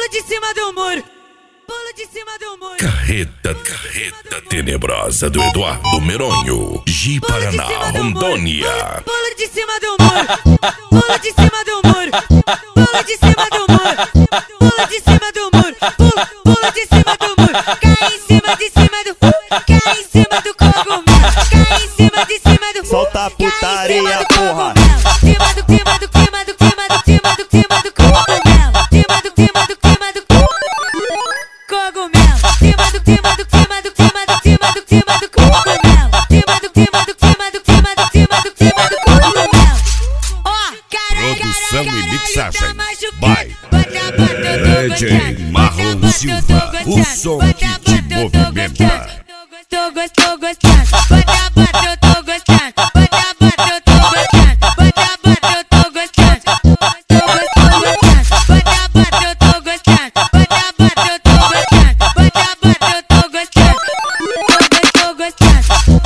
Pula de cima do muro. Pula de cima do muro. Carreta tenebrosa do Eduardo Meronho, Ji Paraná, Rondônia. Pula de cima do muro. Pula de cima do muro. Pula de cima do muro. Pula de cima do muro. Pula de cima do muro. Cai em cima de cima do. Cai em cima do cogumelo. Cai em cima de cima do. Solta a putaria, porra. Cima do cima do cima do cima do cima do cima do cogumelo. Cima do cima do cima do cogumelo. Cima do cima do cima do cima do cima do cima do cogumelo. Cima do cima do cima do cima do cima do cima do cogumelo. Ó, Produção e mixagem vai. DJ Marlon Silva, o som que te movimenta. Tô gostando, bota, eu tô gostando, bota, eu tô gostando, bota, eu tô gostando, tô gostando, bota, eu tô gostando, bota, eu tô gostando, bota, eu tô gostando, tô gostando.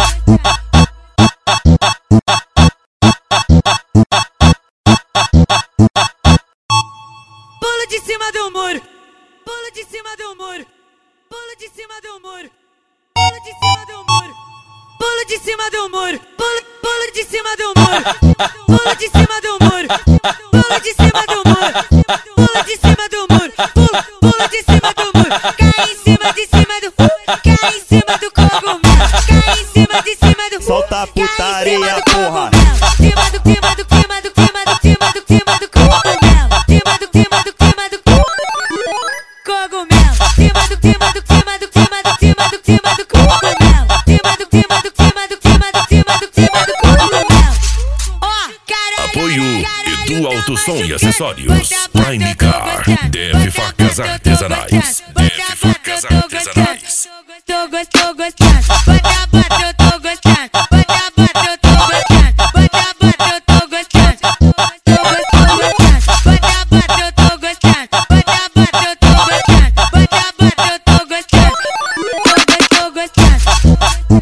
Pula de cima do muro, pula de cima do muro, pula de cima do muro. Pula de cima do muro. Pula de cima do muro. Pula de cima do muro. Pula de cima do muro. Pula de cima do muro. Pula de cima do muro. Pula de cima do muro. Cai em cima de cima do. Cai em cima do cogumelo. Cai em cima de cima do. Solta a putaria, porra. Cima do cima do cima do cima do cima do cima do cogumelo. Cima do cima do cima do cogumelo. Cima do cima do cima do cima do cima do cima do cogumelo. Cima do cima do cima do cima do cima do cima do cogumelo. Ó, caralho. Apoio Edu Alto Som e Acessórios, Prime Car, DF Facas Artesanais, DF Facas Artesanais. Tô gostando, bota, eu tô gostando, bota, eu tô gostando, bota, eu tô gostando, tô gostando, bota, eu tô gostando, bota, eu tô gostando, bota, eu tô gostando, tô gostando.